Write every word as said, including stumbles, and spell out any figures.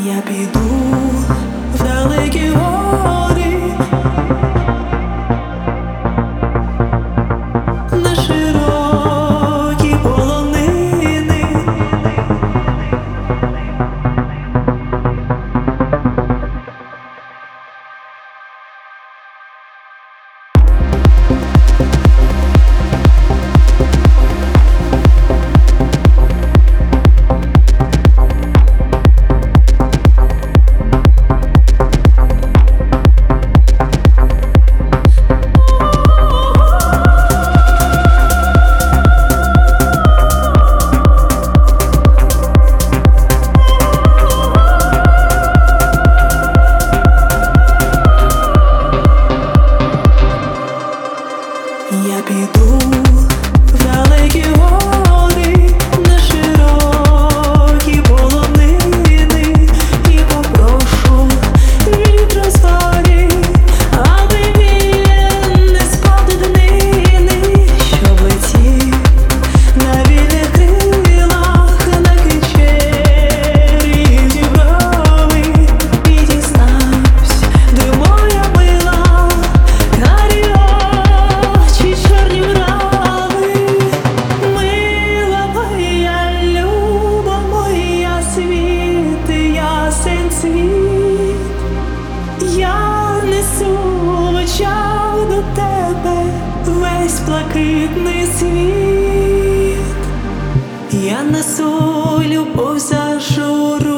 Я піду в далекі гори, на широкі полонини. Я піду в далекі гори, на широкі полонини, і попрошу вітра з горі, аби він не спав до днини, щоб летів на вільних крилах, на кичері діброви, і дізнався, де моя мила, карі очі, чорні брови. Мила моя, люба моя, світ, ясен світ, я несу в очах до тебе весь блакитний світ. Я несу любов за журу.